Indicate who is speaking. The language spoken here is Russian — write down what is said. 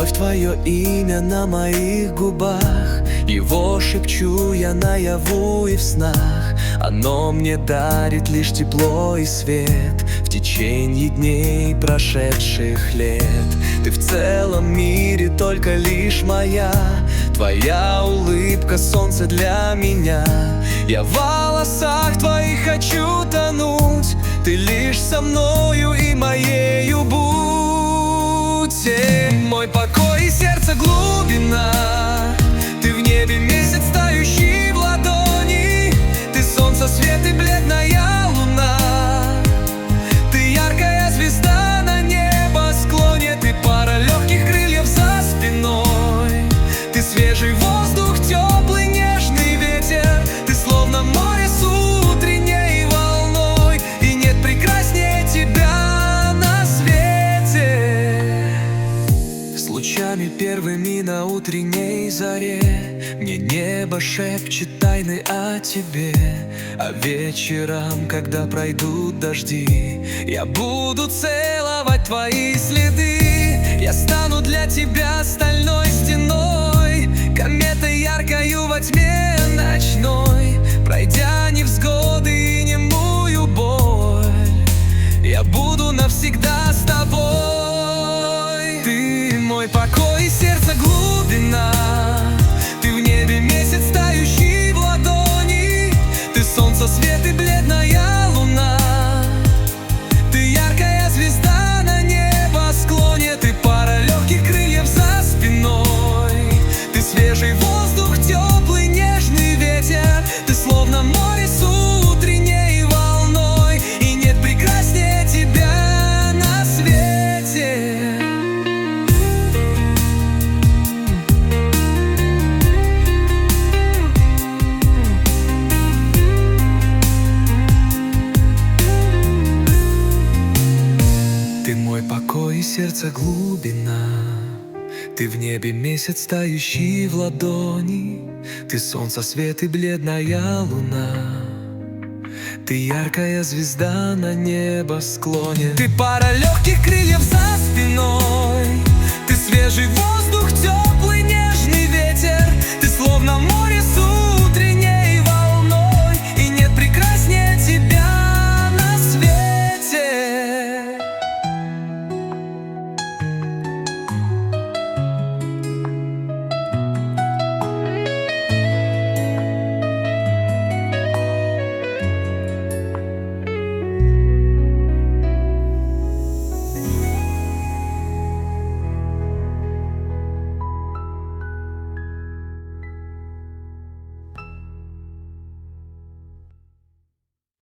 Speaker 1: Вновь твое имя на моих губах, его шепчу я наяву и в снах. Оно мне дарит лишь тепло и свет в течение дней прошедших лет. Ты в целом мире только лишь моя, твоя улыбка — солнце для меня. Я в волосах твоих хочу тонуть, ты лишь со мною и моею будь. Мой покой и сердце глубина, ты в небе месяц, тающий в ладони. Ты солнце, свет и бледная луна, ты яркая звезда на небосклоне. Ты пара легких крыльев за спиной, ты свежий воздух, теплый нежный ветер. Ты словно море с утренней волной, и нет прекраснее тебя на свете. С лучами первыми на утренней заре мне небо шепчет тайны о тебе. А вечерам, когда пройдут дожди, я буду целовать твои следы. Я стану для тебя стальной стеной, кометой яркою во тьме ночной. Пройдя невзгоды и немую боль, я буду навсегда с тобой. Ты мой покой и сердце глубина, ты в небе месяц, тающий в ладони. Ты солнце, свет и бледная луна, ты яркая звезда на небосклоне. Ты пара легких крыльев за спиной, ты свежий воздух, теплый нежный ветер. Ты словно море с утренней волной, и нет прекраснее тебя на свете. Ты мой покой и сердце глубина, ты в небе месяц, тающий в ладони. Ты солнце, свет и бледная луна, ты яркая звезда на небосклоне. Ты пара легких крыльев за спиной,